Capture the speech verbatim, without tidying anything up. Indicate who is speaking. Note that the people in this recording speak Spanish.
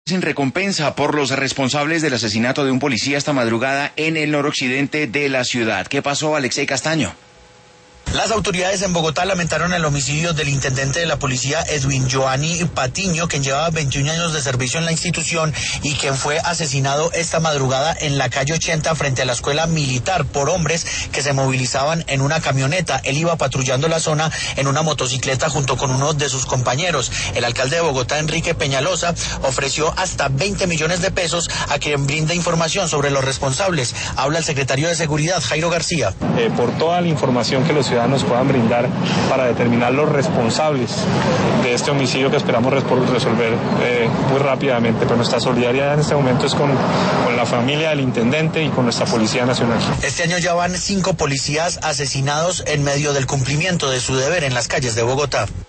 Speaker 1: En recompensa por los responsables del asesinato de un policía esta madrugada en el noroccidente de la ciudad. ¿Qué pasó, Alexei Castaño?
Speaker 2: Las autoridades en Bogotá lamentaron el homicidio del intendente de la policía Edwin Joanny Patiño, quien llevaba veintiún años de servicio en la institución y quien fue asesinado esta madrugada en la calle ochenta frente a la escuela militar por hombres que se movilizaban en una camioneta. Él iba patrullando la zona en una motocicleta junto con uno de sus compañeros. El alcalde de Bogotá, Enrique Peñalosa, ofreció hasta veinte millones de pesos a quien brinde información sobre los responsables. Habla el secretario de Seguridad, Jairo García.
Speaker 3: Eh, por toda la información que los ciudadanos nos puedan brindar para determinar los responsables de este homicidio que esperamos resolver eh, muy rápidamente. Pero nuestra solidaridad en este momento es con, con la familia del intendente y con nuestra Policía Nacional.
Speaker 2: Este año ya van cinco policías asesinados en medio del cumplimiento de su deber en las calles de Bogotá.